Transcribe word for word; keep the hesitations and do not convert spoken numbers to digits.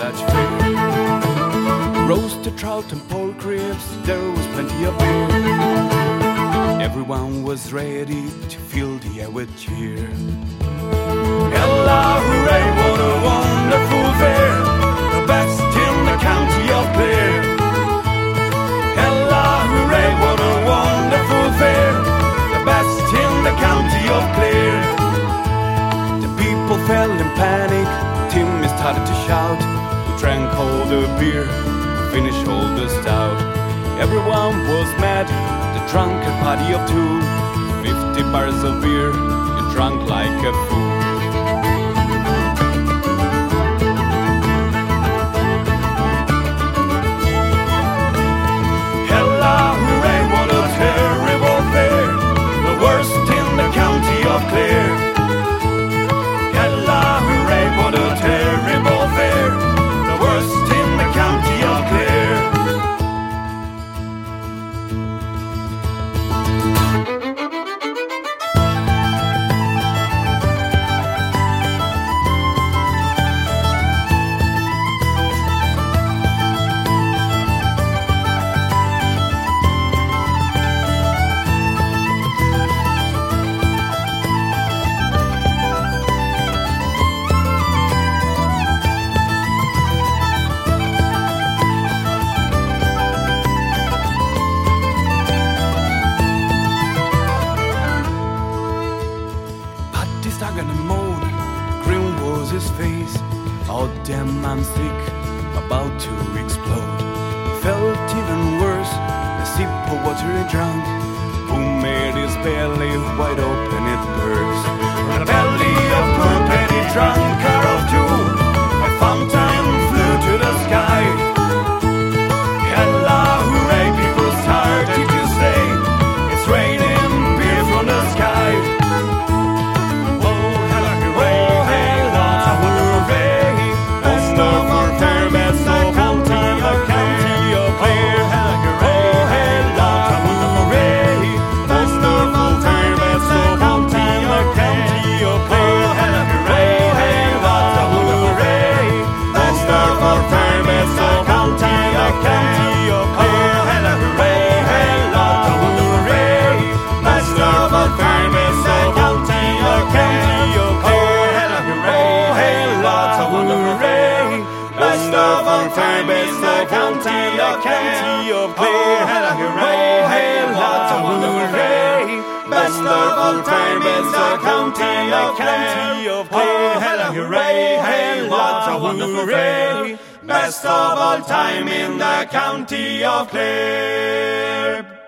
catch fish. Roasted trout and pork ribs, there was plenty of beer. Everyone was ready to fill the air with cheer. Ella, hooray, what a wonderful fair, the best in the county of Clare. Ella, hooray, what a wonderful fair, the best in the county of Clare. The people fell in panic, Timmy started to shout. We drank all the beer, finished all the stout. Everyone was mad, the drunken party of two. Fifty bars of beer, you drunk like a fool. Hella, hooray, what a terrible fair, the worst in the county of Clare. Hella, hooray, what a terrible fair, the worst in the county of Clare. Stuck and moan, grim was his face. Oh damn, I'm sick, about to explode. He felt even worse, a sip of water he drank. Who made his belly wide open, it burst. From the belly of poop and he drank out of two. A fountain flew to the sky. Hella, hooray, people started to say, it's raining beer from the sky. Best of all time, best of county of county of Clare. Hella hooray, hey, lots of hooray. Best of all time, best of county of county of Clare. Hella hooray, hey, lots of hooray. Best of all time in the county of Clare.